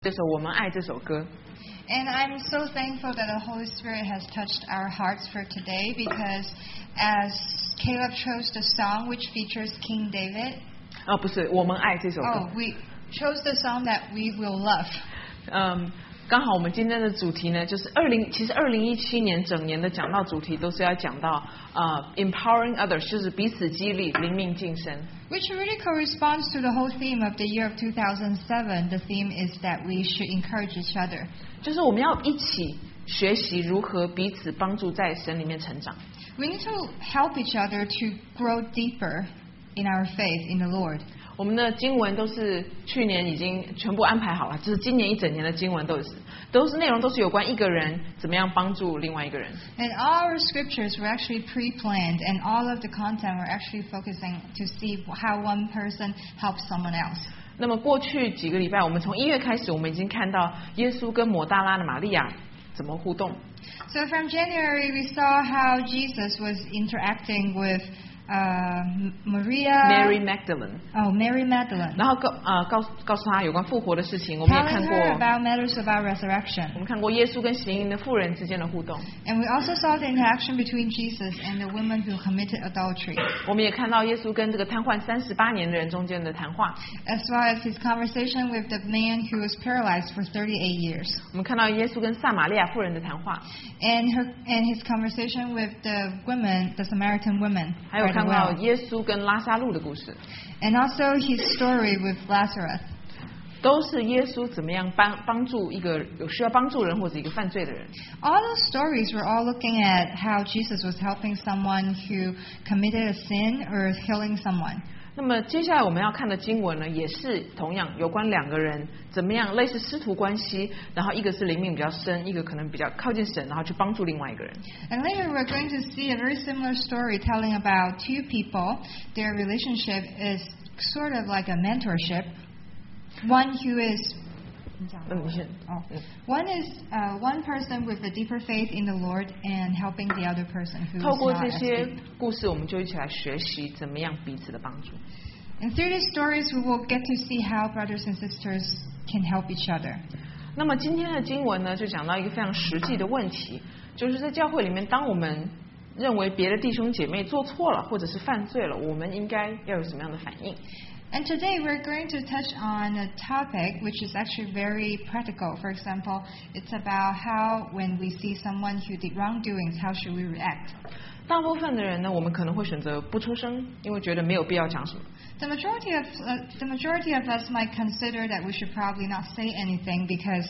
这首我们爱这首歌。 And I'm so thankful that the Holy Spirit has touched our hearts for today because as Caleb chose the song which features King David. 不是，我们爱这首歌。 we chose the song that we will love. 刚好我们今天的主题呢，就是其实2017年整年的讲道主题都是要讲到empowering others， 就是彼此激励，灵命晋升。 Which really corresponds to the whole theme of the year of 2007. The theme is that we should encourage each other. 就是我们要一起学习如何彼此帮助，在神里面成长。 We need to help each other to grow deeper in our faith in the Lord. 我们的经文都是去年已经全部安排好了，就是今年一整年的经文都是内容都是有关一个人怎么样帮助另外一个人。 And all our scriptures were actually pre-planned, and all of the content were actually focusing to see how one person helps someone else. 那么过去几个礼拜，我们从1月开始，我们已经看到耶稣跟抹大拉的玛利亚怎么互动。 So from January, we saw how Jesus was interacting with Mary Magdalene. Mary Magdalene. 然后告诉他有关复活的事情。我们也看 Telling 过 her about matters about resurrection. 我们看过耶稣跟行淫的妇人之间的互动。 And we also saw the interaction between Jesus and the woman who committed adultery. 我们也看到耶稣跟这个瘫痪38年的人中间的谈话。 As well as his conversation with the man who was paralyzed for 38 years. 我们看到耶稣跟撒玛利亚妇人的谈话。 And his conversation with the woman, the Samaritan woman. 还有看到耶稣跟拉撒路的故事。 And also his story with Lazarus. 都是耶稣怎么样帮助一个有需要帮助人或者一个犯罪的人。 All those stories were all looking at how Jesus was helping someone who committed a sin or healing someone. 那么接下来我们要看的经文呢，也是同样有关两个人怎么样类似师徒关系，然后一个是灵命比较深，一个可能比较靠近神，然后去帮助另外一个人。 And later we're going to see a very similar story telling about two people. Their relationship is sort of like a mentorship. One who is one is one person with a deeper faith in the Lord and helping the other person who is 透过 not 这 as 些 deep. 故事，我们就一起来学习怎么样彼此的帮助。 And through these stories, we will get to see how brothers and sisters can help each other. 那么今天的经文呢，就讲到一个非常实际的问题，就是在教会里面，当我们认为别的弟兄姐妹做错了或者是犯罪了，我们应该要有什么样的反应？ And today we're going to touch on a topic which is actually very practical. For example, it's about how when we see someone who did wrongdoings, how should we react? 大部分的人呢，我们可能会选择不出声，因为觉得没有必要讲什么。 The majority of us might consider that we should probably not say anything because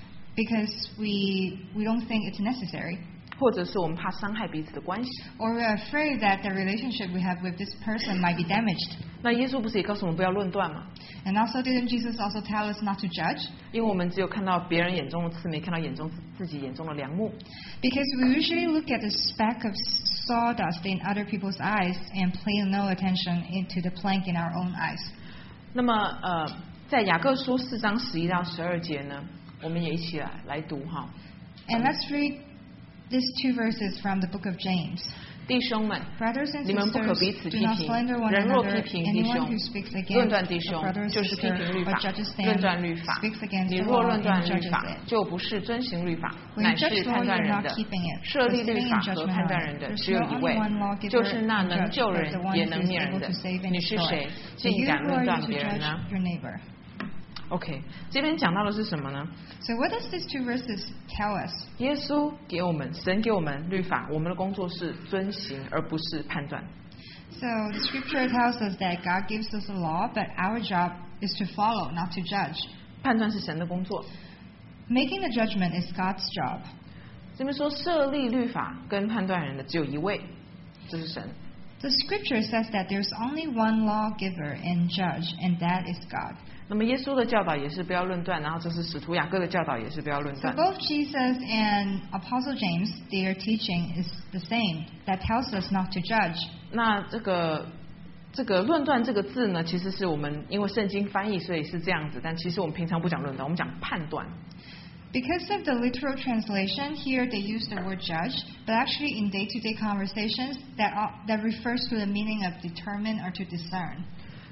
we don't think it's necessary. 或者是我们怕伤害彼此的关系。 Or we're afraid that the relationship we have with this person might be damaged. 那耶稣不是也告诉我们不要论断吗？ And also, didn't Jesus also tell us not to judge? 因为我们只有看到别人眼中的刺，没看到自己眼中的梁木。 Because we usually look at the speck of sawdust in other people's eyes and pay no attention into the plank in our own eyes. 那么在雅各书4章11到12节呢，我们也一起来读哈。 And let's read these two verses from the book of James. 弟兄们， Brothers and 你们不可 sisters, 彼此 do 批 not 评。 slander one 人若 another. 批评弟 Anyone 兄 who speaks 论 against 断弟 a 兄， brother or 就是批 sister 评律 or 法。 judges 论 them 断律法， speaks against 你 the 若 law 论 and 断律 judges 法， it. 就不是遵行律法， When 乃 you 是 judge law, 判断 you're 人 not 的。 keeping it. 设 For 立律 sitting 法 in 和 judgment 判 are 断人的 There's 只有 no 一 only 位， one lawgiver 就是那 and 能 judge, 救 but 人 the one 也 who 能 is 灭人 able 的 to。save and 你是 destroy. 谁？ So 竟 you 敢 who 论 are 断 you to 别人 judge 呢 your neighbor? ？OK， 这边讲到的是什么呢？ So what does these two verses tell us? 耶稣给我们，神给我们律法，我们的工作是遵行，而不是判断。 So the scripture tells us that God gives us a law, but our job is to follow, not to judge. 判断是神的工作。 Making the judgment is God's job. 这边说设立律法跟判断人的只有一位，这是神。 The scripture says that there's only one lawgiver and judge, and that is God. 那么耶稣的教导也是不要论断，然后这是使徒雅各的教导也是不要论 So 断。 both Jesus and Apostle James, their teaching is the same. That tells us not to judge. 那这个论断这个字呢，其实是我们因为圣经翻译，所以是这样子，但其实我们平常不讲论断，我们讲判断。 Because of the literal translation, here they use the word judge, but actually in day-to-day conversations, that refers to the meaning of determine or to discern.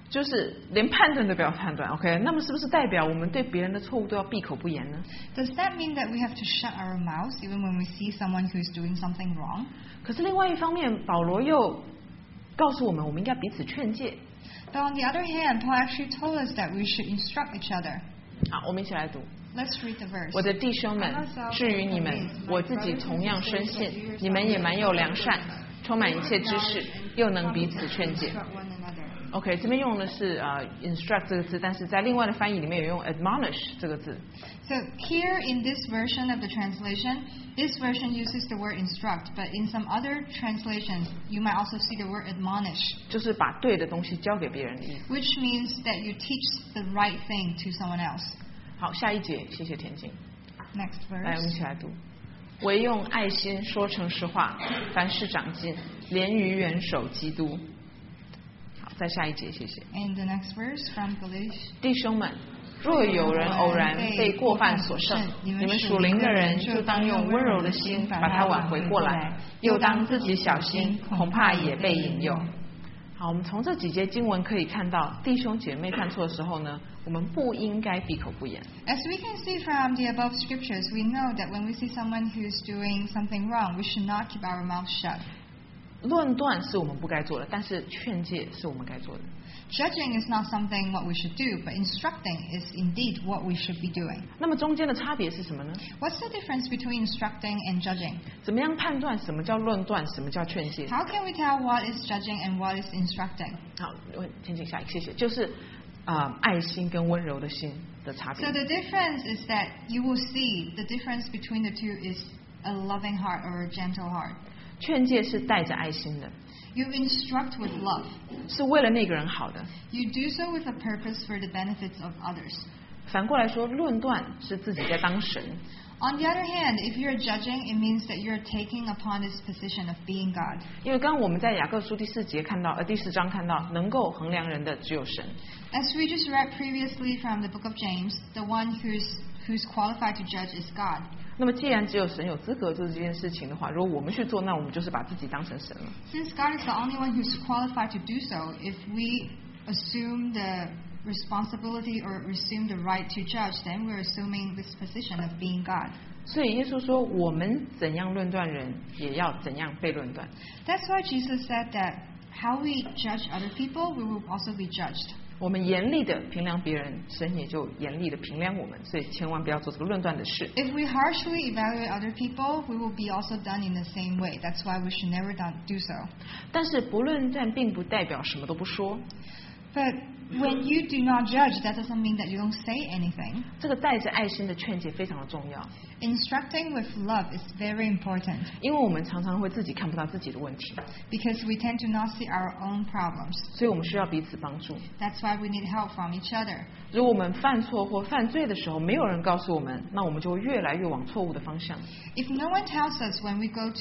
就是连判断都不要判断 ，OK？ 那么是不是代表我们对别人的错误都要闭口不言呢？ Does that mean that we have to shut our mouths even when we see someone who is doing something wrong? 可是另外一方面，保罗又告诉我们，我们应该彼此劝诫。 But on the other hand, Paul actually told us that we should instruct each other. 好，我们一起来读。 Let's read the verse. 我的弟兄们，至于你们，我自己同样深信，你们也蛮有良善，充满一切知识，又能彼此劝诫。OK， 这边用的是instruct 这个字，但是在另外的翻译里面有用 admonish 这个字。 So here in this version of the translation, this version uses the word instruct, but in some other translations, you might also see the word admonish, 就是把对的东西交给别人的意思。 which means that you teach the right thing to someone else. 好，下一节，谢谢田静。 Next 来，我们一 verse. 起来读。唯用爱心说诚实话，凡事长进，连于元首基督。好，再下一节，谢谢。 And the next verse from Galatians. 弟兄们，若有人偶然被过犯所胜，你们属灵的人就当用温柔的心把他挽回过来，又当自己小心，恐怕也被引诱。好，我们从这几节经文可以看到，弟兄姐妹犯错的时候呢，我们不应该闭口不言。 As we can see from the above scriptures, we know that when we see someone who is doing something wrong, we should not keep our mouth shut. 论断是我们不该做的，但是劝诫是我们该做的。 Judging is not something what we should do, but instructing is indeed what we should be doing. 那么中间的差别是什么呢？ What's the difference between instructing and judging? 怎么样判断什么叫论断，什么叫劝诫？ How can we tell what is judging and what is instructing? 好，请下一个，谢谢。就是爱心跟温柔的心的差别 So。the difference is that you will see the difference between the two is a loving heart or a gentle heart. 劝诫是带着爱心的， You instruct with love. 是为了那个人好的。 You do so with a purpose for the benefits of others. 反过来说，论断是自己在当神。 On the other hand, if you're judging, it means that you're taking upon this position of being God. 因为刚刚我们在雅各书第4章看到，能够衡量人的只有神。 As we just read previously from the book of James, the one who's qualified to judge is God. 那么既然只有神有资格做这件事情的话，如果我们去做，那我们就是把自己当成神了。 Since God is the only one who's qualified to do so, if we assume the responsibility or assume the right to judge, then we're assuming this position of being God. 所以耶稣说，我们怎样论断人，也要怎样被论断。 That's why Jesus said that how we judge other people, we will also be judged. 我们严厉的评量别人，神也就严厉的评量我们，所以千万不要做这个论断的事。 If we harshly evaluate other people, we will be also done in the same way. That's why we should never do so. 但是不论断并不代表什么都不说， But when you do not judge, that doesn't mean that you don't say anything. 这个带着爱心的劝诫非常的重要， Instructing with love is very important 因为我们常常会自己看不到自己的问题， because we tend to not see our own problems. 所以我们需要彼此帮助。 That's why we need help from each other. 如果我们犯错或犯罪的时候，没有人告诉我们，那我们就会越来越往错误的方向。 If no one tells us when we go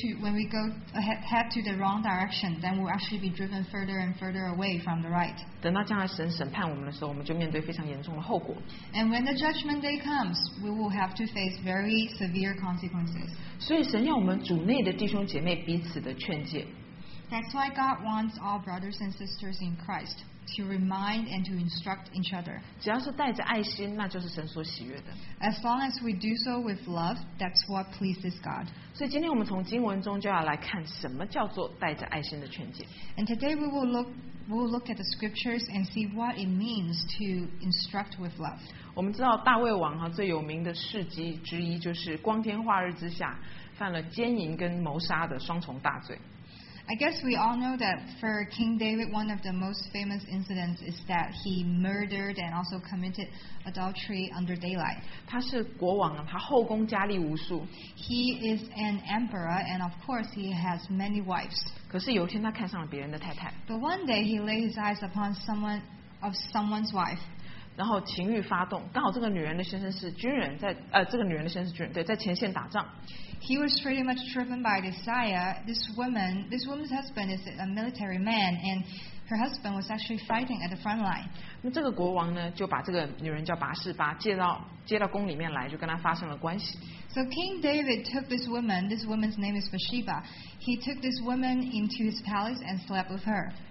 head to the wrong direction, then we'll actually be driven further and further away from the right. 等到将来神审判我们的时候，我们就面对非常严重的后果。 And when the judgment day comes, we will have to face very severe consequences. 所以神要我们主内的弟兄姐妹彼此的劝诫。 That's why God wants all brothers and sisters in Christ to remind and to instruct each other. 只要是带着爱心，那就是神所喜悦的。 As long as we do so with love, that's what pleases God. 所以今天我们从经文中就要来看什么叫做带着爱心的劝诫。 And today we will look at the scriptures and see what it means to instruct with love. 我们知道大卫王最有名的事迹之一就是光天化日之下犯了奸淫跟谋杀的双重大罪。 I guess we all know that for King David, one of the most famous incidents is that he murdered and also committed adultery under daylight. 他是国王他后宫佳丽无数。 He is an emperor, and of course he has many wives. 可是有一天他看上了别人的太太， But one day he laid his eyes upon someone's wife. 然后情欲发动，刚好这个女人的先生是军人，这个女人的先生是军人，对，在前线打仗。 He was pretty much driven by desire. This woman's husband is a military man, and her husband was actually fighting at the front line. 那这个国王呢，就把这个女人叫拔示巴接到宫里面来，就跟她发生了关系。 So King David took this woman's name is Bathsheba. He took this woman into his palace and slept with her.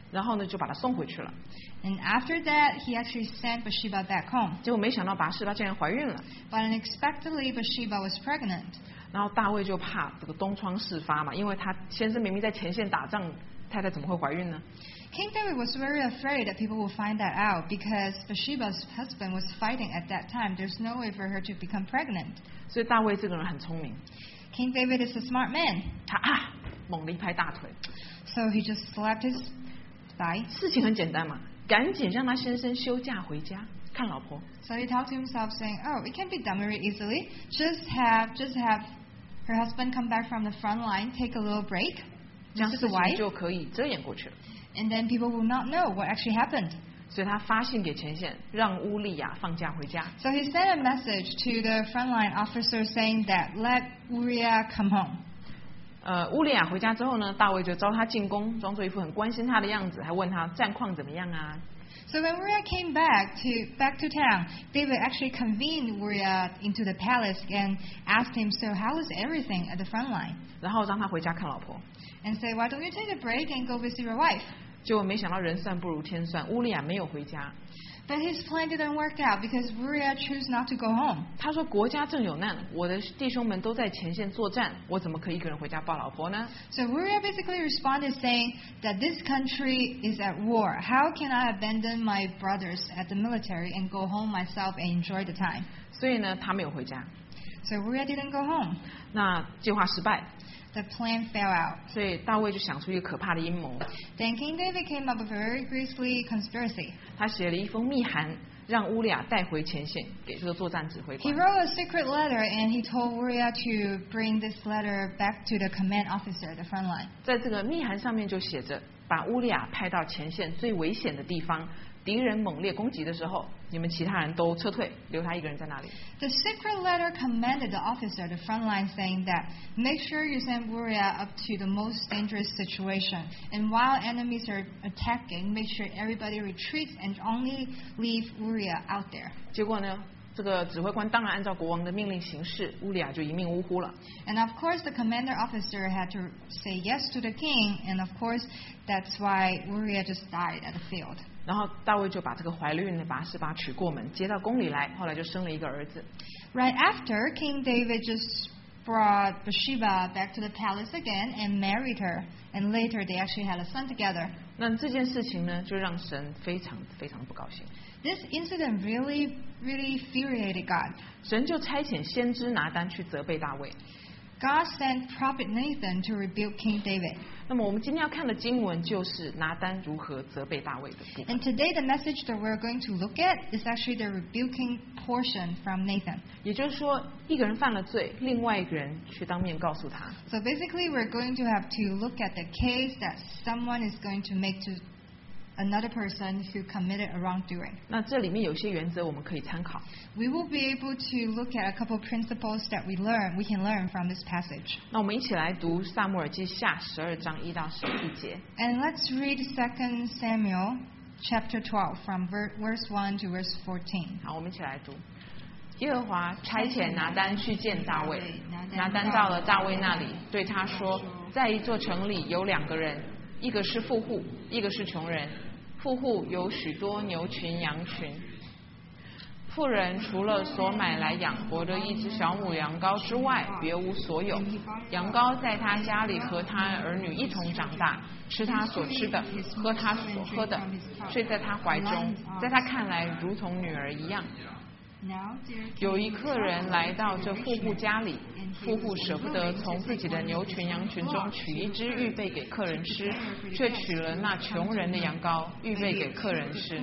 然后呢就把他送回去了。 And after that, he actually sent Bathsheba back home. 结果没想到拔示巴竟然怀孕了。 But unexpectedly, Bathsheba was pregnant. 然后大卫就怕这个东窗事发嘛，因为他先生明明在前线打仗，太太怎么会怀孕呢？ King David was very afraid that people would find that out because Bathsheba's husband was fighting at that time. There's no way for her to become pregnant. 所以大卫这个人很聪明， King David is a smart man. 他猛地一拍大腿， So he just slapped his thigh. 事情很简单嘛，赶紧让他先生休假回家看老婆。 So he talked to himself saying, oh, it can be done very easily. Just have her husband come back from the front line, take a little break. 这样 Just 事 the 情 wife. 就可以遮掩过去了。 And then people will not know what actually happened. 所以他发信给前线，让乌利亚放假回家。 So he sent a message to the frontline officers saying that let Uriah come home. 乌利亚回家之后呢，大卫就招他进宫，装作一副很关心他的样子，还问他战况怎么样啊。 So when Uriah came back to town, David actually convened Uriah into the palace and asked him, so how is everything at the front line? 然后让他回家看老婆。 And said, why don't you take a break and go visit your wife? 结果没想到人算不如天算，乌利亚没有回家。 But his plan didn't work out because Uriah chose not to go home. 他说国家正有难，我的弟兄们都在前线作战，我怎么可以一个人回家抱老婆呢？ So Uriah basically responded saying that this country is at war. How can I abandon my brothers at the military and go home myself and enjoy the time? 所以呢，他没有回家。 So Uriah didn't go home. 那计划失败， The plan fell out. 所以大卫就想出一个可怕的阴谋。 Then King David came up with a very grisly conspiracy. 他写了一封密函，让乌利亚带回前线，给这个作战指挥 He 官。 wrote a secret letter and he told Uriah to bring this letter back to the command officer at the front line. 在这个密函上面就写着，把乌利亚派到前线最危险的地方，敌人猛烈攻击的时候，你们其他人都撤退，留他一个人在那里。 The secret letter commanded the officer at the front line saying that make sure you send Uriah up to the most dangerous situation. And while enemies are attacking, make sure everybody retreats and only leave Uriah out there. 结果呢，这个指挥官当然按照国王的命令行事，乌利亚就一命呜呼了。 And of course, the commander officer had to say yes to the king. And of course, that's why Uriah just died at the field. 然后大卫就把这个怀孕的拔示巴娶过门，接到宫里来，后来就生了一个儿子。 Right after, King David just brought Bathsheba back to the palace again and married her. And later, they actually had a son together. 那这件事情呢，就让神非常非常不高兴。 This incident really infuriated God. 神就差遣先知拿单去责备大卫。 God sent prophet Nathan to rebuke King David. 那么我们今天要看的经文就是拿单如何责备大卫的部分。 And today, the message that we're going to look at is actually the rebuking portion from Nathan. 也就是说，一个人犯了罪，另外一个人去当面告诉他。 So basically, we're going to have to look at the case that someone is going to make to another person who committed a wrongdoing. 那这里面有些原则我们可以参考。 We will be able to look at a couple principles that we can learn from this passage. 那我们一起来读撒母耳记下12章1到11节。 And let's read 2 Samuel chapter 12 from verse 1 to verse 14. 好，我们一起来读。耶和华差遣拿单去见大卫，拿单到了大卫那里，对他说，在一座城里有2个人，一个是富户，一个是穷人。富户有许多牛群羊群，富人除了所买来养活的一只小母羊羔之外，别无所有。羊羔在他家里和他儿女一同长大，吃他所吃的，喝他所喝的，睡在他怀中，在他看来如同女儿一样。有一客人来到这富户家里，富户舍不得从自己的牛群羊群中取一只预备给客人吃，却取了那穷人的羊羔预备给客人吃。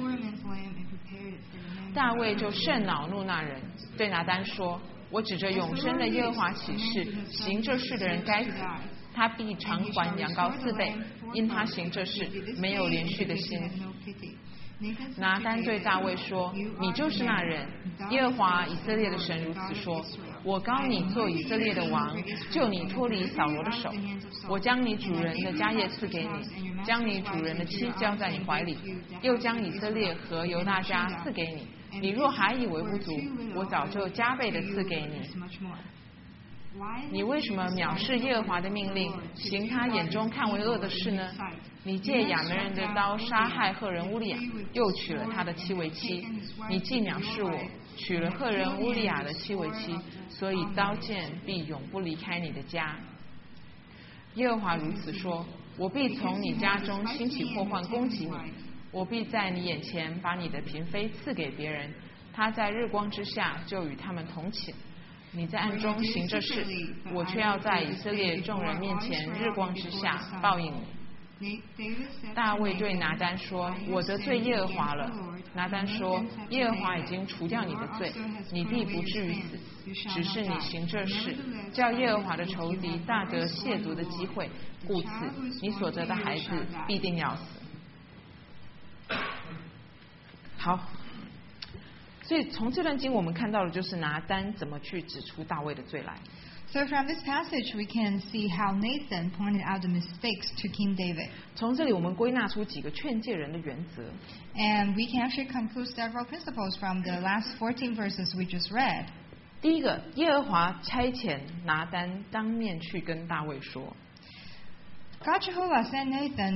大卫就甚恼怒那人，对拿单说：我指着永生的耶和华起誓，行这事的人该死，他必偿还羊羔4倍，因他行这事没有连续的心。拿单对大卫说：你就是那人，耶和华以色列的神如此说，我膏你做以色列的王，救你脱离扫罗的手，我将你主人的家业赐给你，将你主人的妻交在你怀里，又将以色列和犹大家赐给你。你若还以为不足，我早就加倍的赐给你。 你为什么藐视耶和华的命令，行他眼中看为恶的事呢？你借亚门人的刀杀害赫人乌利亚，又娶了他的妻为妻。你既藐视我，娶了赫人乌利亚的妻为妻，所以刀剑必永不离开你的家。耶和华如此说：我必从你家中兴起祸患攻击你，我必在你眼前把你的嫔妃赐给别人，他在日光之下就与他们同寝。你在暗中行这事，我却要在以色列众人面前日光之下报应你。大卫对拿单说：我得罪耶和华了。拿单说：耶和华已经除掉你的罪，你必不至于死，只是你行这事，叫耶和华的仇敌大得亵渎的机会，故此你所得的孩子必定要死。好，所以从这段经我们看到的就是拿单怎么去指出大卫的罪来。 So from this passage, we can see how Nathan pointed out the mistakes to King David. 从这里我们归纳出几个劝诫人的原则。 And we can actually conclude several principles from the last 14 verses we just read. 第一个，耶和华差遣拿单当面去跟大卫说。 God Jehovah sent Nathan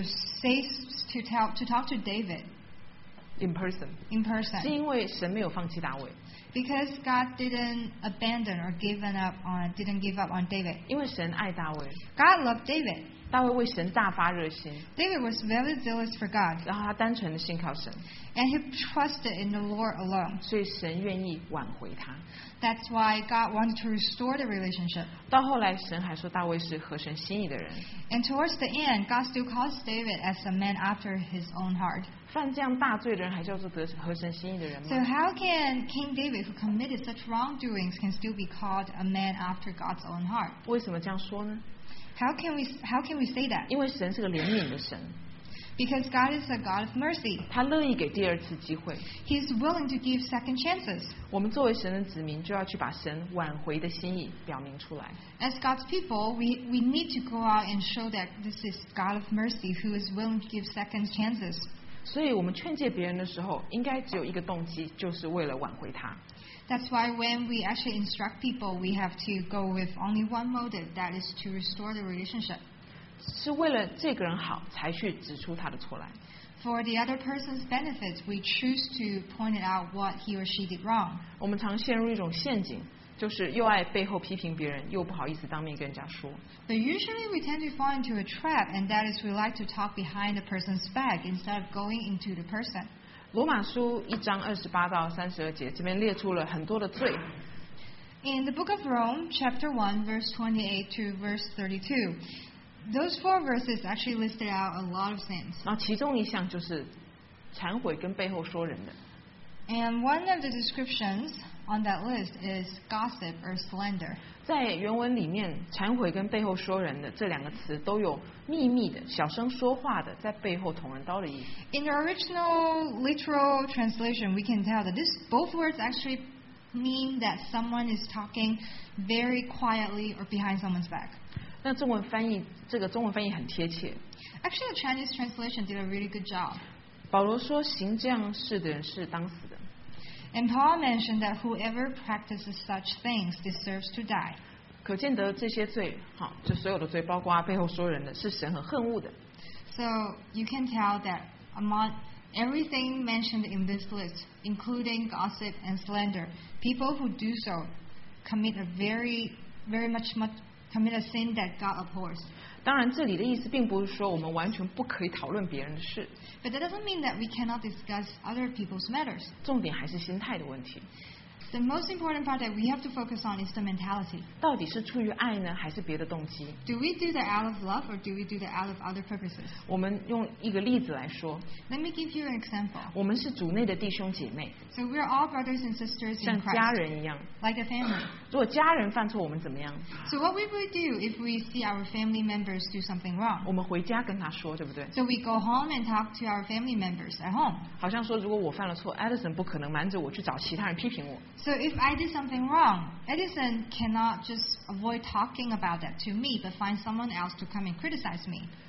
to talk to David in person. 是因为神没有放弃大卫。 Because God didn't abandon or didn't give up on David. 因为神爱大卫。 God loved David. 大卫为神大发热心。 David was very zealous for God. 然后他单纯的信靠神。 And he trusted in the Lord alone. 所以神愿意挽回他。 That's why God wanted to restore the relationship. 到后来，神还说大卫是合神心意的人。 And towards the end, God still calls David as a man after his own heart. 犯这样大罪的人还叫做合神心意的人吗？ So how can King David, who committed such wrongdoings, can still be called a man after God's own heart? 为什么这样说呢？ How can we say that? 因为神是个怜悯的神。 Because God is a God of mercy. 他乐意给第二次机会。 He is willing to give second chances. 我们作为神的子民，就要去把神挽回的心意表明出来。 As God's people, we need to go out and show that this is God of mercy who is willing to give second chances. 所以我们劝诫别人的时候，应该只有一个动机，就是为了挽回他。 That's why when we actually instruct people, we have to go with only one motive, that is to restore the relationship. 是为了这个人好，才去指出他的错来。 For the other person's benefit, we choose to point it out what he or she did wrong. 我们常陷入一种陷阱，就是又爱背后批评别人，又不好意思当面跟人家说。 But usually we tend to fall into a trap, and that is we like to talk behind the person's back instead of going into the person. 罗马书1章28到32节，这边列出了很多的罪。 In the book of Rome, chapter 1, verse 28 to verse 32, those 4 verses actually listed out a lot of sins. 然后其中一项就是忏悔跟背后说人的。 And one of the descriptions on that list is gossip or slander. 在原文里面，忏悔跟背后说人的这两个词都有秘密的、小声说话的，在背后捅人刀的意思。 In the original literal translation, we can tell that both words actually mean that someone is talking very quietly or behind someone's back. 那中文翻译很贴切。 Actually, the Chinese translation did a really good job. 保罗说，行这样事的人是当死的。 And Paul mentioned that whoever practices such things deserves to die. 可见得这些罪，就所有的罪，包括背后说人的，是神很恨恶的。 So you can tell that among everything mentioned in this list, including gossip and slander, people who do so commit a sin that God abhors. 当然，这里的意思并不是说我们完全不可以讨论别人的事。 But that doesn't mean that we cannot discuss other people's matters. 重点还是心态的问题。 The most important part that we have to focus on is the mentality. 到底是出于爱呢，还是别的动机？ Do we do that out of love or do we do that out of other purposes? 我们用一个例子来说。 Let me give you an example. 我们是主内的弟兄姐妹。 So we are all brothers and sisters in 像 Christ. 家人一样。 Like a family. 如果家人犯错，我们怎么样？ So what we would do if we see our family members do something wrong? 我们回家跟他说，对不对？ So we go home and talk to our family members at home. 好像说，如果我犯了错 ，Edison 不可能瞒着我去找其他人批评我。 So if I did something wrong, Edison cannot just avoid talking about that to me, but find someone else to come and criticize me.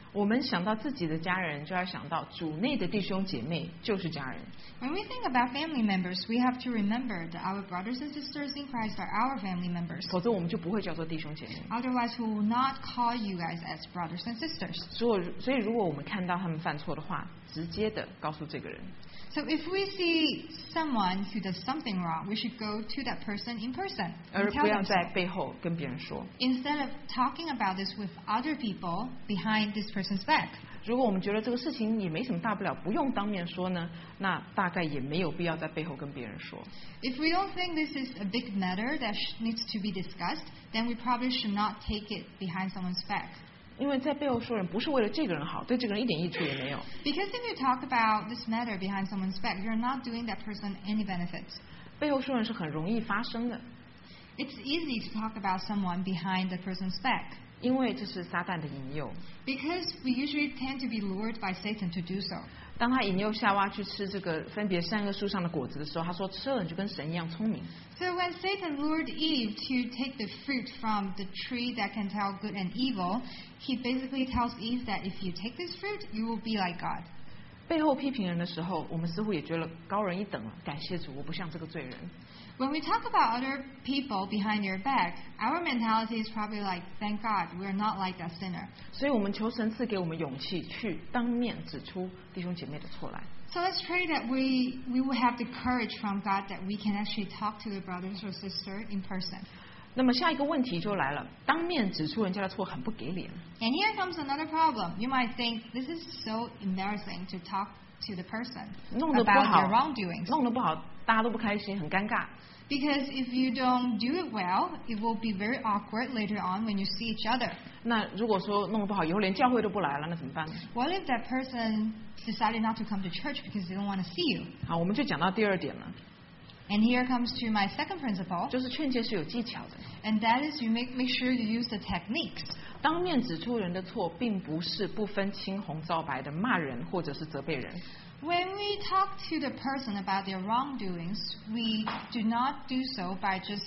我们想到自己的家人，就要想到主内的弟兄姐妹就是家人。 When we think about family members, we have to remember that our brothers and sisters in Christ are our family members. 否则我们就不会叫做弟兄姐妹。 Otherwise, we will not call you guys as brothers and sisters. 所以如果我们看到他们犯错的话，直接的告诉这个人。 So if we see someone who does something wrong, we should go to that person in person 而 and tell 不要 them 在 so. 背后跟别人说。 Instead of talking about this with other people behind this person's back. 如果我们觉得这个事情也没什么大不了，不用当面说呢，那大概也没有必要在背后跟别人说。 If we don't think this is a big matter that needs to be discussed, then we probably should not take it behind someone's back. 因为在背后说人不是为了这个人好，对这个人一点益处也没有。 Because if you talk about this matter behind someone's back, you're not doing that person any benefits. 背后说人是很容易发生的， It's easy to talk about someone behind the person's back. 因为这是撒旦的引诱。 Because we usually tend to be lured by Satan to do so. 当他引诱夏娃去吃这个分别善恶树上的果子的时候，他说吃了你就跟神一样聪明。 So when Satan lured Eve to take the fruit from the tree that can tell good and evil, he basically tells Eve that if you take this fruit, you will be like God. 背后批评人的时候，我们似乎也觉得高人一等了。感谢主，我不像这个罪人。 When we talk about other people behind their back, our mentality is probably like, thank God, we're not like that sinner. 所以我们求神赐给我们勇气，去当面指出弟兄姐妹的错来。 So let's pray that we will have the courage from God that we can actually talk to the brothers or sister in person. 那么下一个问题就来了，当面指出人家的错很不给脸。 And here comes another problem. You might think this is so embarrassing to talk to the person 弄得不 about 好 their wrongdoings. 弄得不好，大家都不开心，很尴尬。 Because if you don't do it well, it will be very awkward later on when you see each other. 那如果说弄得不好，以后连教会都不来了，那怎么办呢？ What if that person decided not to come to church because they don't want to see you? 好，我们就讲到第二点了， And here comes to my second principle, 就是劝诫是有技巧的。 and that is you make sure you use the techniques. 当面指出人的错，并不是不分青红皂白的骂人或者是责备人。 When we talk to the person about their wrongdoings, we do not do so by just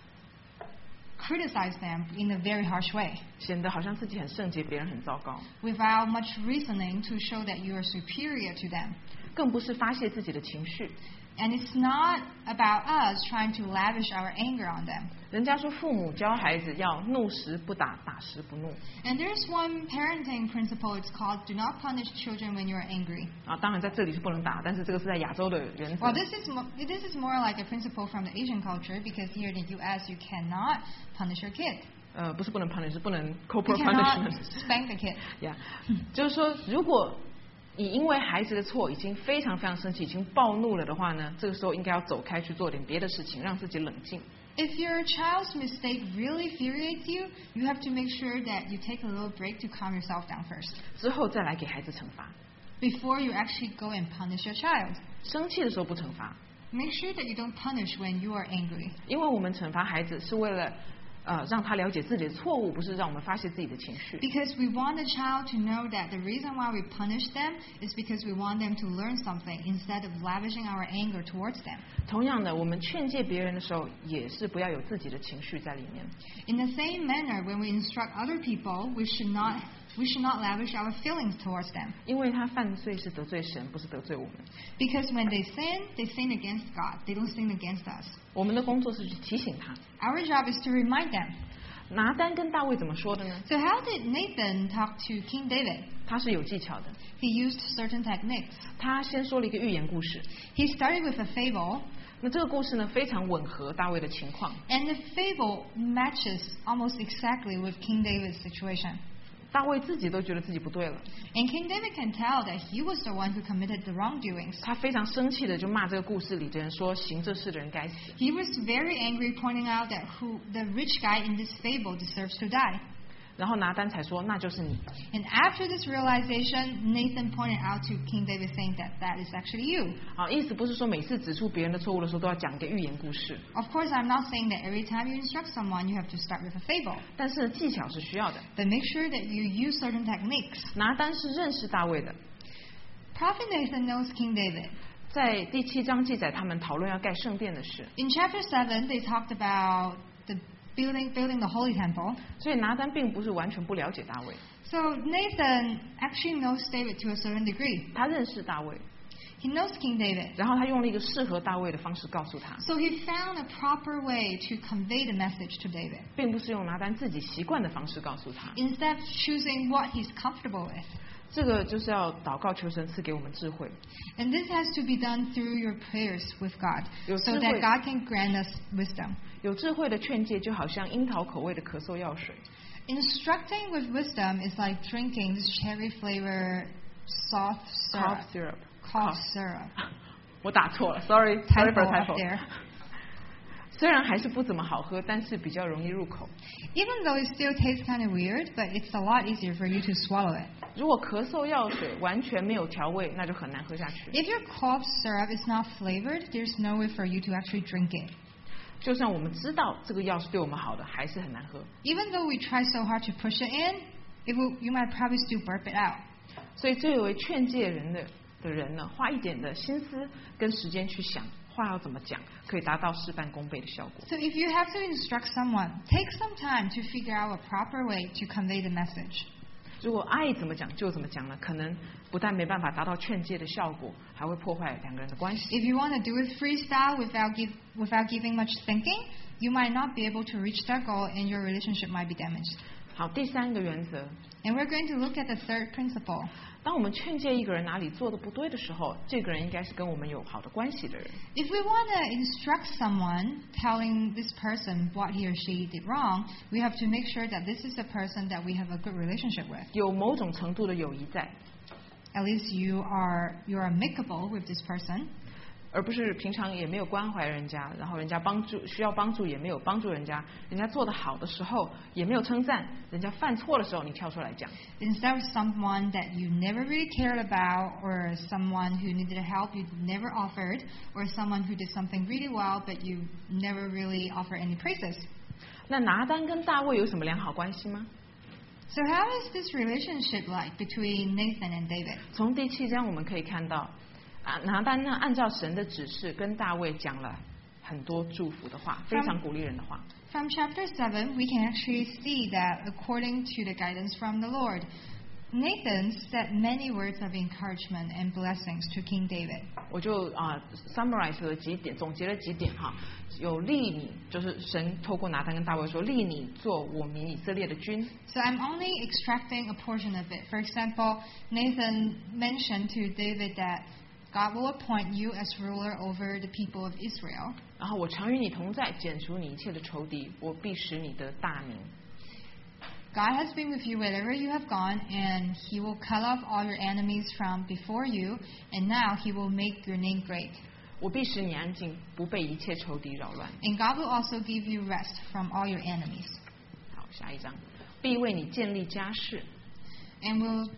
criticize them in a very harsh way, 显得好像自己很圣洁，别人很糟糕， without much reasoning to show that you are superior to them. 更不是发泄自己的情绪。 And it's not about us trying to lavish our anger on them. 人家说父母教孩子要怒时不打，打时不怒 And there's one parenting principle, it's called do not punish children when you're angry. 啊，当然在这里是不能打，但是这个是在亚洲的原则 Well,。this is more like a principle from the Asian culture because here in the U.S. you cannot punish your kid. 不是不能 punish， 是不能 You corporal cannot punishment。 spank the kid. 呀，就是说，如果你因为孩子的错已经非常非常生气，已经暴怒了的话呢，这个时候应该要走开去做点别的事情，让自己冷静。 If your child's mistake really infuriates you, you have to make sure that you take a little break to calm yourself down first 之后再来给孩子惩罚。 before you actually go and punish your child. 生气的时候不惩罚， Make sure that you don't punish when you are angry. 因为我们惩罚孩子是为了让他了解自己的错误，不是让我们发泄自己的情绪。 Because we want the child to know that the reason why we punish them is because we want them to learn something instead of lavishing our anger towards them. 同样的，我们劝诫别人的时候，也是不要有自己的情绪在里面。 In the same manner, when we instruct other people, we should not lavish our feelings towards them. 因为他犯罪是得罪神，不是得罪我们。 Because when they sin against God. They don't sin against us. 我们的工作是去提醒他。 Our job is to remind them. 拿单跟大卫怎么说的呢？ So how did Nathan talk to King David? 他是有技巧的。 He used certain techniques. 他先说了一个寓言故事， He started with a fable, 那这个故事呢非常吻合大卫的情况。 and the fable matches almost exactly with King David's situation. 大卫自己都觉得自己不对了， And King David can tell that he was the one who committed the wrongdoings. 他非常生气的就骂这个故事里的人说：“行这事的人该死。 He was very angry, pointing out that the rich guy in this fable deserves to die. ” 然后拿单才说：“那就是你。 And after this realization, Nathan pointed out to King David, saying that is actually you. ” 啊，意思不是说每次指出别人的错误的时候都要讲一个寓言故事， Of course, I'm not saying that every time you instruct someone, you have to start with a fable. 但是技巧是需要的。 But make sure that you use certain techniques. 拿单是认识大卫的， Prophet Nathan knows King David. 在第7章记载他们讨论要盖圣殿的事， In chapter 7, they talked about the building the holy temple. 所以拿单并不是完全不了解大卫。 So Nathan actually knows David to a certain degree. 他认识大卫， He knows King David. 然后他用了一个适合大卫的方式告诉他， So he found a proper way to convey the message to David, 并不是用拿单自己习惯的方式告诉他。 instead of choosing what he's comfortable with. 这个就是要祷告求神赐给我们智慧。 And this has to be done through your prayers with God, 有 so 智慧。 that God can grant us wisdom. 有智慧的劝诫就好像樱桃口味的咳嗽药水， Instructing with wisdom is like drinking this cherry flavor soft syrup, cough syrup。 cough syrup. 我打错了 ，sorry for Typo up typo。 there. 虽然还是不怎么好喝，但是比较容易入口。 Even though it still tastes kind of weird, but it's a lot easier for you to swallow it. 如果咳嗽药水完全没有调味，那就很难喝下去。 If your cough syrup is not flavored, there's no way for you to actually drink it. 就算我们知道这个药是对我们好的，还是很难喝。 Even though we try so hard to push it in, you might probably still burp it out. 所以，最为劝诫人的人呢，花一点的心思跟时间去想话要怎么讲，可以达到事半功倍的效果。 So if you have to instruct someone, take some time to figure out a proper way to convey the message. 如果爱怎么讲就怎么讲呢，可能不但没办法达到劝诫的效果，还会破坏两个人的关系。 If you want to do it freestyle without giving much thinking, you might not be able to reach that goal and your relationship might be damaged. 好，第三个原则， And we're going to look at the third principle. 当我们劝诫一个人哪里做的不对的时候，这个人应该是跟我们有好的关系的人。 If we want to instruct someone telling this person what he or she did wrong, we have to make sure that this is a person that we have a good relationship with. 有某种程度的友谊在， At least you are amicable with this person, 而不是平常也没有关怀人家，然后人家需要帮助也没有帮助人家，人家做得好的时候也没有称赞，人家犯错的时候你跳出来讲。 instead of someone that you never really cared about, or someone who needed help you never offered, or someone who did something really well but you never really offer any praises. 那拿单跟大卫有什么良好关系吗？ So how is this relationship like between Nathan and David? 从第7章我们可以看到，拿单呢按照神的指示跟大卫讲了很多祝福的话，非常鼓励人的话。 From chapter 7, we can actually see that according to the guidance from the Lord, Nathan said many words of encouragement and blessings to King David. 我就summarize 了几点，总结了几点哈。有立你，就是神透过拿单跟大卫说，立你做我民以色列的君。 So I'm only extracting a portion of it. For example, Nathan mentioned to David that God will appoint you as ruler over the people of Israel. 然后我常与你同在，剪除你一切的仇敌，我必使你得大名。 God has been with you wherever you have gone, and He will cut off all your enemies from before you, and now He will make your name great. 我必使你安静，不被一切仇敌扰乱。 And God will also give you rest from all your enemies. 好，下一章，必为你建立家室， And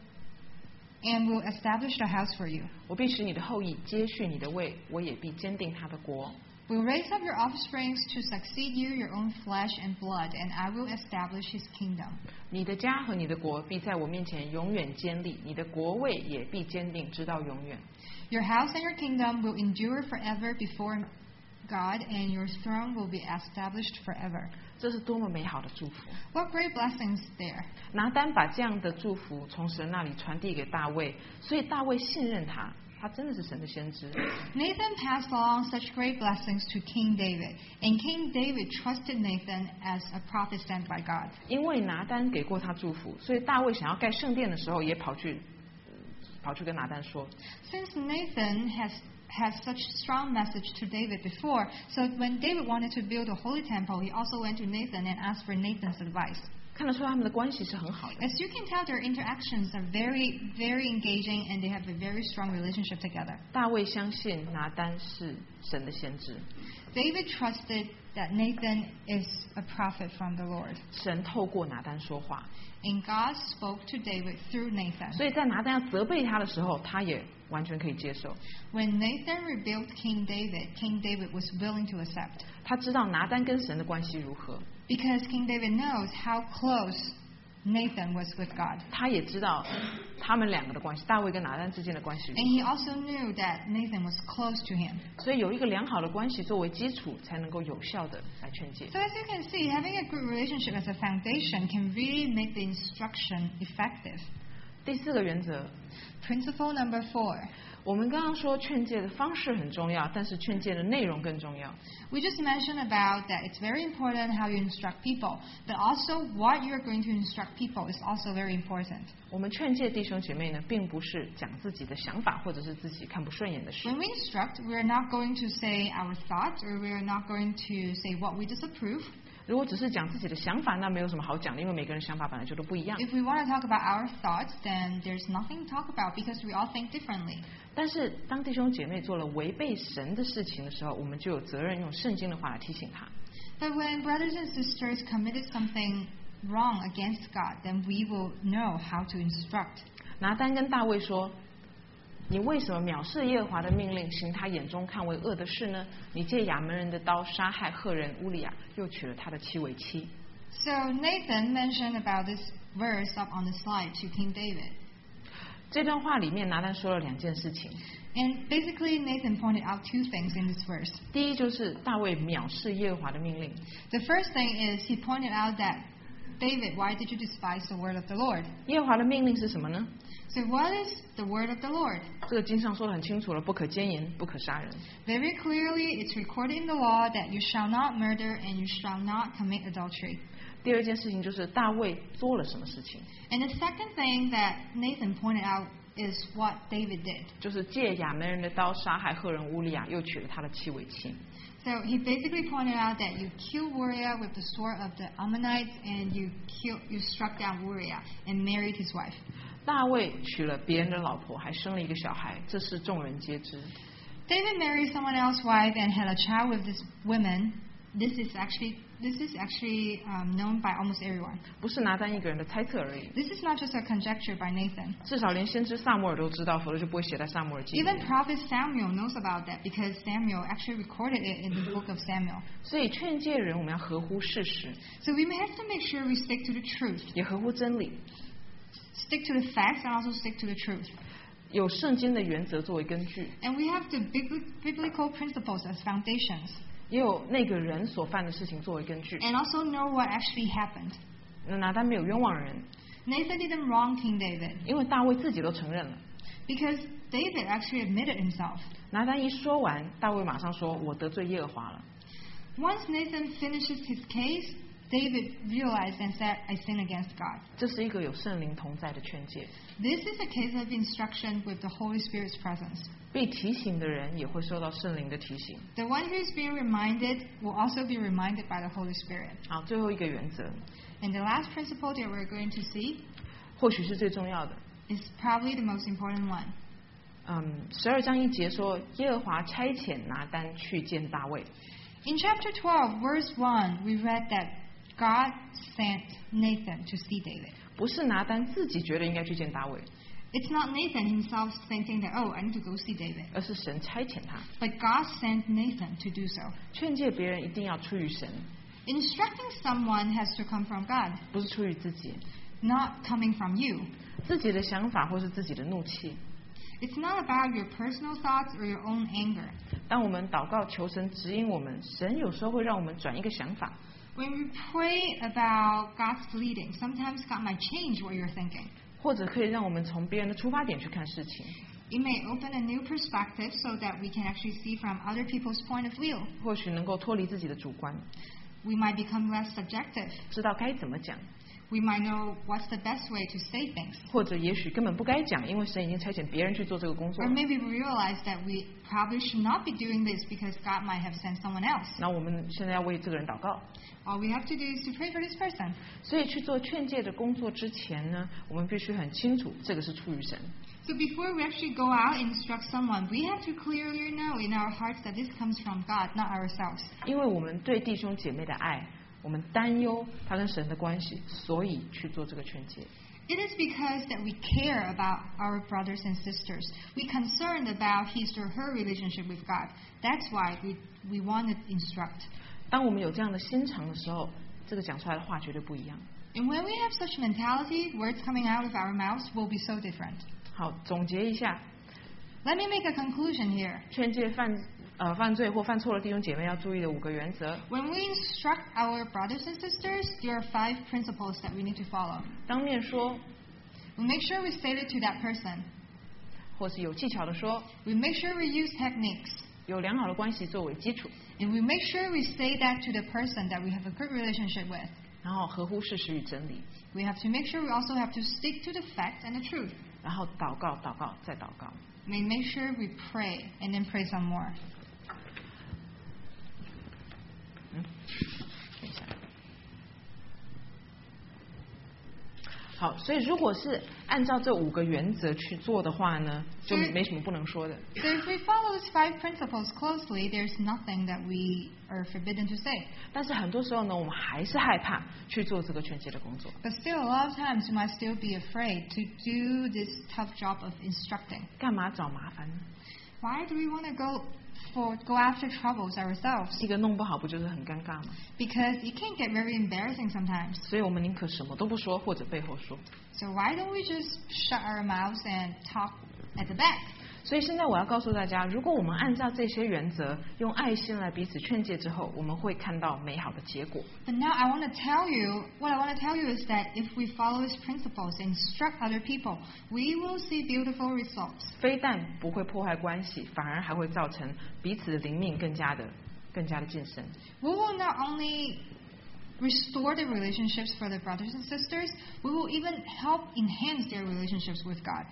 will establish the house for you. 我必使你的后裔接续你的位，我也必坚定他的国。 Will raise up your offsprings to succeed you, your own flesh and blood, and I will establish His kingdom. 你的家和你的国必在我面前永远坚立，你的国位也必坚定，直到永远。 Your house and your kingdom will endure forever before God, and your throne will be established forever. 这是多么美好的祝福！ What great blessings there. 拿单把这样的祝福从神那里传递给大卫，所以大卫信任他，他真的是神的先知。 Nathan passed along such great blessings to King David, and King David trusted Nathan as a prophet sent by God. 因为拿单给过他祝福，所以大卫想要盖圣殿的时候，也跑去跟拿单说。 Since Nathan has such strong message to David before, so when David wanted to build a holy temple, he also went to Nathan and asked for Nathan's advice. 看得出他们的关系是很好的。 As you can tell, their interactions are very, very engaging, and they have a very strong relationship together. 大卫相信拿单是神的先知， David trusted that Nathan is a prophet from the Lord, 神透过拿单说话， and God spoke to David through Nathan. 所以在拿单要责备他的时候，他也完全可以接受。 When Nathan rebuked King David was willing to accept, 他知道拿单跟神的关系如何， because King David knows how close Nathan was with God. 他也知道他们两个的关系，大卫跟拿单之间的关系。 And he also knew that Nathan was close to him. 所以有一个良好的关系作为基础，才能够有效的来劝诫。 So as you can see, having a good relationship as a foundation can really make the instruction effective. 第4个原则， Principle number 4. 我们刚刚说劝诫的方式很重要，但是劝诫的内容更重要。 We just mentioned about that it's very important how you instruct people, but also what you're going to instruct people is also very important. 我们劝诫弟兄姐妹呢，并不是讲自己的想法或者是自己看不顺眼的事。 When we instruct, we're not going to say our thoughts or we're not going to say what we disapprove. 如果只是讲自己的想法，那没有什么好讲的，因为每个人想法本来就都不一样。 If we want to talk about our thoughts, then there's nothing to talk about because we all think differently. 但是当弟兄姐妹做了违背神的事情的时候，我们就有责任用圣经的话来提醒他。 But when brothers and sisters committed something wrong against God, then we will know how to instruct. 拿单跟大卫说：“你为什么藐视耶和华的命令，行他眼中看为恶的事呢？你借亚门人的刀杀害赫人乌利亚，又娶了他的妻为妻。” So Nathan mentioned about this verse up on the slide to King David. 这段话里面，拿单说了2件事情。 And basically Nathan pointed out 2 things in this verse. 第一就是大卫藐视耶和华的命令。 The first thing is he pointed out that David, why did you despise the word of the Lord? 耶和华的命令是什么呢？ So what is the word of the Lord? 这个经上说得很清楚了，不可奸淫，不可杀人。 Very clearly, it's recorded in the law that you shall not murder and you shall not commit adultery. 第2件事情就是大卫做了什么事情， And the second thing that Nathan pointed out is what David did. 就是借亚门人的刀杀害赫人乌利亚，又娶了他的妻为妻。 So he basically pointed out that you killed Uriah with the sword of the Ammonites and you struck down Uriah and married his wife. 大卫娶了别人的老婆，还生了一个小孩，这是众人皆知。 David married someone else's wife and had a child with this woman. This is actually known by almost everyone. 不是拿单一个人的猜测而已， This is not just a conjecture by Nathan. 至少连先知撒母耳都知道，否则就不会写在撒母耳记里 Even 面。 prophet Samuel knows about that because Samuel actually recorded it in the book of Samuel. 所以劝诫人，我们要合乎事实， So we may have to make sure we stick to the truth. 也合乎真理， Stick to the facts and also stick to the truth. 有圣经的原则作为根据， And we have the biblical principles as foundations. 也有那个人所犯的事情作为根据。 And also know what actually happened. 那拿单没有冤枉人， Nathan didn't wrong King David 因为大卫自己都承认了。 because David actually admitted himself. 拿单一说完，大卫马上说：“我得罪耶和华了。” Once Nathan finishes his case, David realized and said, I sin against God. 这是一个有圣灵同在的劝诫， This is a case of instruction with the Holy Spirit's presence. 被提醒的人也会受到圣灵的提醒。 The one who is being reminded will also be reminded by the Holy Spirit. 好，最后一个原则， And the last principle that we're going to see 或许是最重要的。 is probably the most important one. 12章1节说，耶和华差遣拿单去见大卫。 In chapter 12, verse 1, we read that God sent Nathan to see David. 不是拿单自己觉得应该去见大卫， It's not Nathan himself thinking that, oh, I need to go see David. 而是神差遣他。 But God sent Nathan to do so. 劝诫别人一定要出于神， Instructing someone has to come from God, 不是出于自己， not coming from you. 自己的想法或是自己的怒气。 It's not about your personal thoughts or your own anger. 当我们祷告求神指引我们，神有时候会让我们转一个想法， When we pray about God's leading, sometimes God might change what you're thinking. 或者可以让我们从别人的出发点去看事情， It may open a new perspective so that we can actually see from other people's point of view. 或许能够脱离自己的主观， We might become less subjective. 知道该怎么讲， We might know what's the best way to say things. 或者也许根本不该讲，因为神已经差遣别人去做这个工作 Or。maybe we realize that we probably should not be doing this because God might have sent someone else. 那我们现在要为这个人祷告， All we have to do is to pray for this person. 所以去做劝诫的工作之前呢，我们必须很清楚这个是出于神。 So before we actually go out and instruct someone, we have to clearly know in our hearts that this comes from God, not ourselves. 因为我们对弟兄姐妹的爱，我们担忧他跟神的关系，所以去做这个劝诫。 It is because that we care about our brothers and sisters. We concerned about his or her relationship with God. That's why we want to instruct. 当我们有这样的心肠的时候，这个讲出来的话绝对不一样。 And when we have such mentality, words coming out of our mouths will be so different. 好，总结一下， Let me make a conclusion here. 劝诫犯罪或犯错的弟兄姐妹要注意的5个原则。 When we instruct our brothers and sisters, there are 5 principles that we need to follow. 当面说， We make sure we say it to that person. 或是有技巧的说， We make sure we use techniques. 有良好的关系作为基础， And we make sure we say that to the person that we have a good relationship with. 然后合乎事实与真理， We have to make sure we also have to stick to the facts and the truth. 然后祷告，祷告，再祷告。 We make sure we pray and then pray some more. 等一下。好，所以如果是按照这5个原则去做的话呢，就没什么不能说的。 So if we follow these 5 principles closely, there's nothing that we are forbidden to say. 但是很多时候呢，我们还是害怕去做这个劝诫的工作。 But still, a lot of times you might still be afraid to do this tough job of instructing. 干嘛找麻烦呢？ Why do we want to go after troubles ourselves? 这个弄不好不就是很尴尬吗？ Because it can get very embarrassing sometimes. 所以我们宁可什么都不说，或者背后说。 So why don't we just shut our mouths and talk at the back? 所以现在我要告诉大家，如果我们按照这些原则，用爱心来彼此劝诫之后，我们会看到美好的结果。 But now I want to tell you, what I want to tell you is that if we follow these principles and instruct other people, we will see beautiful results. 非但不会破坏关系，反而还会造成彼此的灵命更加的晋升。 We will not only restore the relationships for the brothers and sisters, we will even help enhance their relationships with God.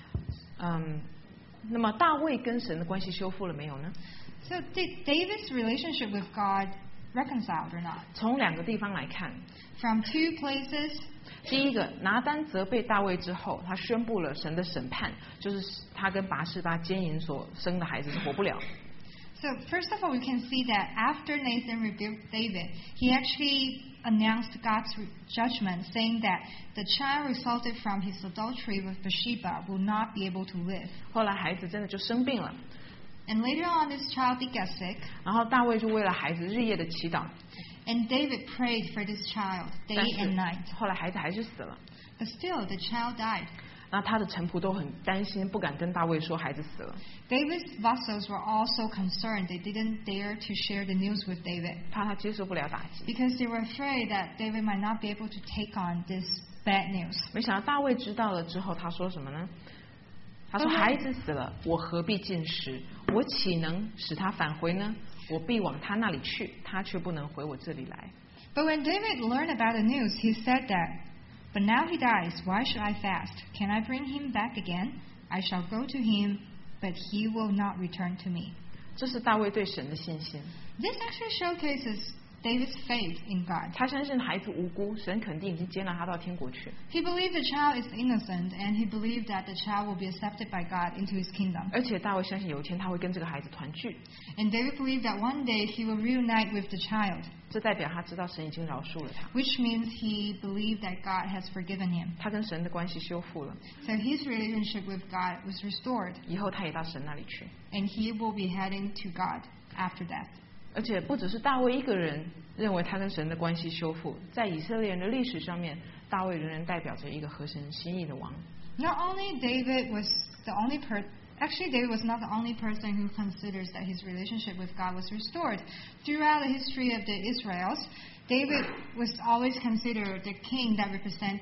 那么大卫跟神的关系修复了没有呢？ So did David's relationship with God reconciled or not? 从2个地方来看， From 2 places. 第一个，拿单责备大卫之后，他宣布了神的审判，就是他跟拔示巴奸淫所生的孩子是活不了。 So first of all, we can see that after Nathan rebuked David, he actually announced God's judgment, saying that the child resulted from his adultery with Bathsheba will not be able to live. 后来孩子真的就生病了， And later on, this child did get sick, 然后大卫就为了孩子日夜的祈祷， and David prayed for this child day 但 and 是 night. 后来孩子还是死了。 But still, the child died. 那他的臣仆都很担心，不敢跟大卫说孩子死了， David's vassals were also concerned. They didn't dare to share the news with David 怕他接受不了打击。 because they were afraid that David might not be able to take on this bad news. 没想到大卫知道了之后，他说什么呢？他说：“孩子死了，我何必进食？我岂能使他返回呢？我必往他那里去，他却不能回我这里来。” But when David learned about the news, he said that, "But now he dies, why should I fast? Can I bring him back again? I shall go to him, but he will not return to me." 这是大卫对神的信心。 This actually showcases David's faith in God. 他相信孩子无辜，神肯定已经接纳他到天国去。 He believed the child is innocent, and he believed that the child will be accepted by God into his kingdom. 而且大卫相信有一天他会跟这个孩子团聚， And David believed that one day he will reunite with the child, 这代表他知道神已经饶恕了他， which means he believed that God has forgiven him. 他跟神的关系修复了， So his relationship with God was restored, 以后他也到神那里去。 and he will be heading to God after that. 而且不只是大卫一个人认为他跟神的关系修复，在以色列人的历史上面，大卫仍然代表着一个合神心意的王。 Not only David was the only Actually, David was not the only person who considers that his relationship with God was restored. Throughout the history of the Israels, David was always considered the king that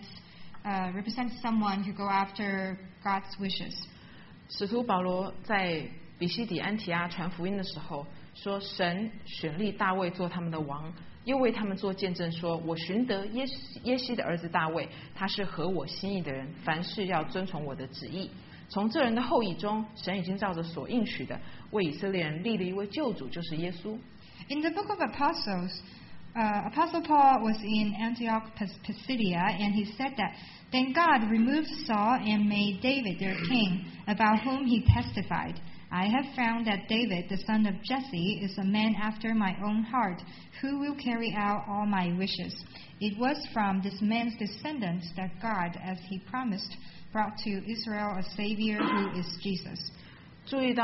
represents someone who go after God's wishes. 使徒保罗在比西底安提阿传福音的时候说，神选立大卫做他们的王，又为他们做见证说，我寻得耶西的儿子大卫，他是合我心意的人，凡事要遵从我的旨意。从这人的后裔中，神已经照着所应许的，为以色列人立了一位救主，就是耶稣。 In the book of Apostles, Apostle Paul was in Antioch, Pisidia, and he said that, "Then God removed Saul and made David their king, about whom he testified, I have found that David, the son of Jesse, is a man after my own heart, who will carry out all my wishes." It was from this man's descendants that God, as he promised, brought to Israel a Savior who is Jesus. 注意到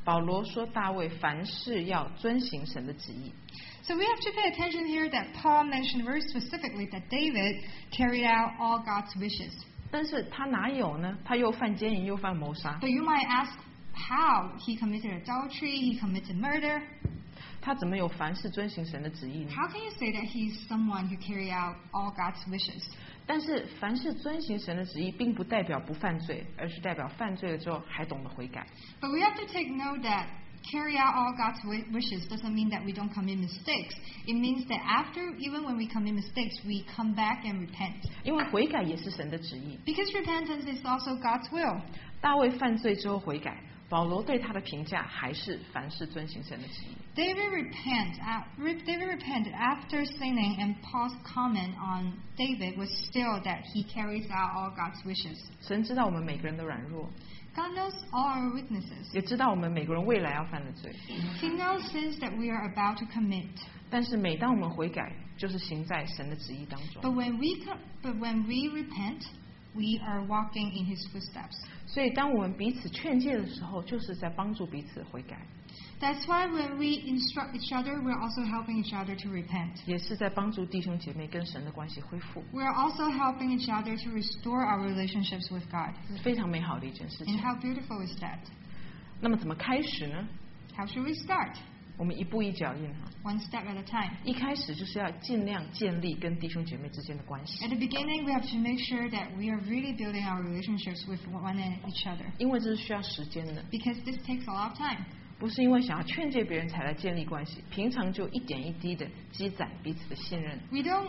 保罗说大卫凡事要遵行神的旨意。 So we have to pay attention here that Paul mentioned very specifically that David carried out all God's wishes. 但是他哪有呢？他又犯奸淫，又犯谋杀。 But you might ask how he committed adultery, he committed murder. 他怎么有凡事遵行神的旨意呢？ How can you say that he's someone who carried out all God's wishes? 但是凡事遵行神的旨意，并不代表不犯罪，而是代表犯罪了之后还懂得悔改。 But we have to take note that carry out all God's wishes doesn't mean that we don't commit mistakes. It means that after, even when we commit mistakes, we come back and repent. 因为悔改也是神的旨意。 Because repentance is also God's will. 大卫犯罪之后悔改，保罗对他的评价还是凡事遵行神的旨意。 David repented after sinning, and Paul's comment on David was still that he carries out all God's wishes. 神知道我们每个人的软弱， God knows all our weaknesses. 也知道我们每个人未来要犯的罪。 He knows sins that we are about to commit. 但是每当我们悔改，就是行在神的旨意当中。 But when we repent, we are walking in His footsteps. 所以当我们彼此劝诫的时候，就是在帮助彼此悔改， That's why when we instruct each other, we're also helping each other to repent. 也是在帮助弟兄姐妹跟神的关系恢复， We're also helping each other to restore our relationships with God. 是非常美好的一件事 And 情。 how beautiful is that? 那么怎么开始呢？ How should we start? 我们一步一脚印哈。 One step at a time. 一开始就是要尽量建立跟弟兄姐妹之间的关系， At the beginning, we have to make sure that we are really building our relationships with one and each other. 因为这是需要时间的， Because this takes a lot of time. 不是因为想要劝诫别人才来建立关系，平常就一点一滴的积攒彼此的信任。 We don't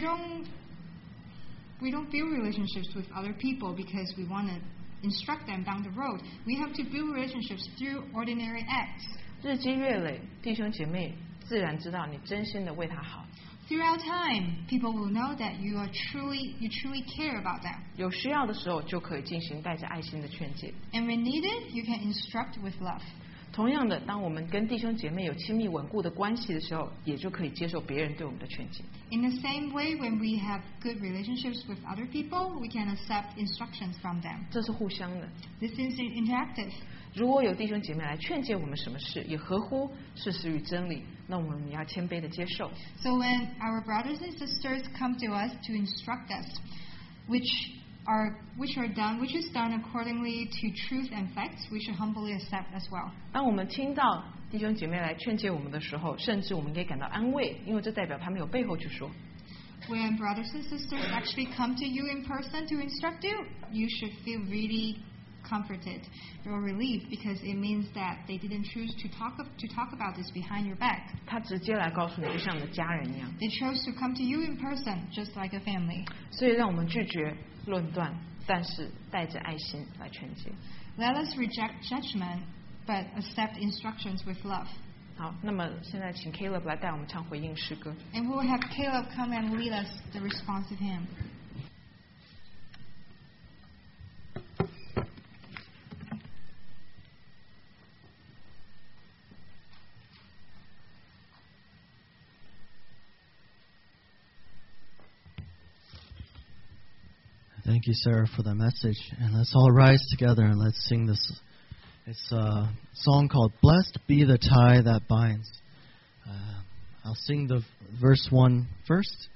build relationships with other people because we want to instruct them down the road. We have to build relationships through ordinary acts. 日积月累，弟兄姐妹自然知道你真心的为他好。 Throughout time, people will know that you truly care about them. 有需要的时候，就可以进行带着爱心的劝诫。 And when needed, you can instruct with love. 同样的，当我们跟弟兄姐妹有亲密稳固的关系的时候，也就可以接受别人对我们的劝诫。 In the same way, when we have good relationships with other people, we can accept instructions from them. 这是互相的。 This is interactive. 如果有弟兄姐妹来劝诫我们什么事，也合乎事實與真理，那我们也要谦卑的接受。 So when our brothers and sisters come to us to instruct us, which is done accordingly to truth and facts, we should humbly accept as well. 当我们听到弟兄姐妹来劝诫我们的时候，甚至我们可以感到安慰，因为这代表他们有背后去说。 When brothers and sisters actually come to you in person to instruct you, you should feel really comforted or relieved because it means that they didn't choose to talk about this behind your back. 他直接来告诉你，就像你的家人一样。 They chose to come to you in person, just like a family. 所以让我们拒绝论断，但是带着爱心来劝诫。 Let us reject judgment, but accept instructions with love. 好，那么现在请 Caleb 来带我们唱回应诗歌。 And we will have Caleb come and lead us the responsive hymn. Thank you, Sarah, for the message. And let's all rise together and let's sing this. It's a song called Blessed Be the Tie That Binds. I'll sing the verse 1 first.